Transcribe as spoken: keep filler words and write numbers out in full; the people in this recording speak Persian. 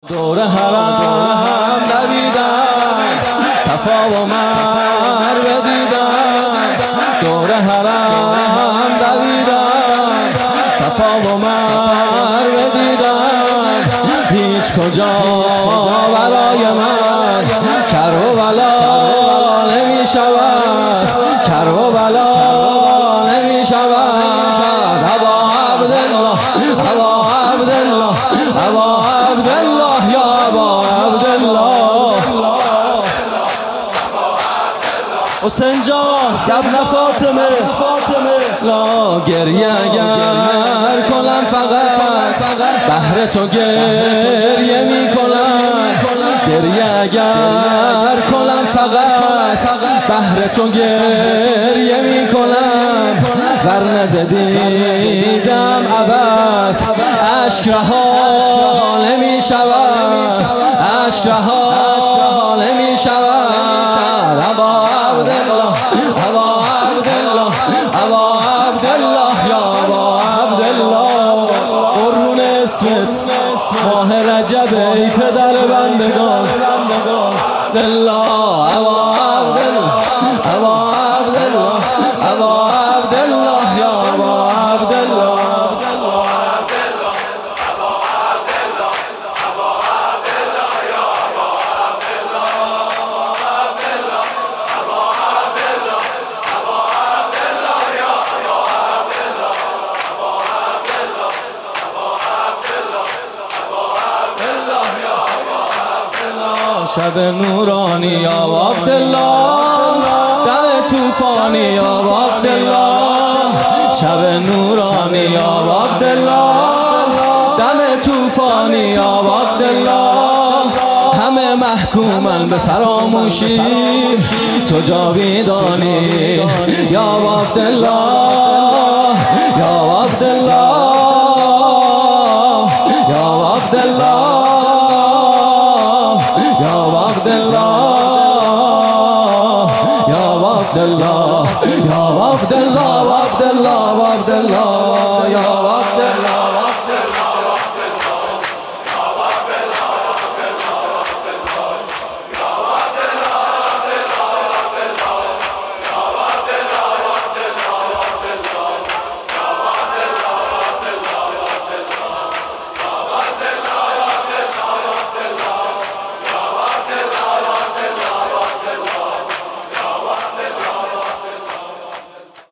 دور حرم دویدم صفا و مروه دیدم، دور حرم دویدم صفا و مروه دیدم. هیچ کجا برای من کر و بلا نمی شود، کر و بلا نمی شود. ابا عبدالله ابا عبدالله ابا عبدالله یا ابا عبدالله حسین جان ابن فاطمه لا گریه اگر کنم فقط بهر تو گریه می کنم، گریه اگر کنم فقط بهر تو گریه می کنم. ورنه زدیدم عباس عشق رها نمی شود، عشق رها نمی شود. ابا عبدالله ابا عبدالله ابا عبدالله یا ابا عبدالله قربون اسمت ماه رجب ای پدر بندگان الله. ابا عبدالله ابا عبدالله ابا عبدالله یا ابا عبدالله شب نورانی یا عبدالله، دم توفانی یا عبدالله. شب نورانی یا عبدالله، دم توفانی یا عبدالله. همه محکومن به فراموشی تو جاویدانی یا عبدالله، یا عبدالله یا عبدالله یا عبدالله یا عبدالله یا عبدالله عبدالله عبدالله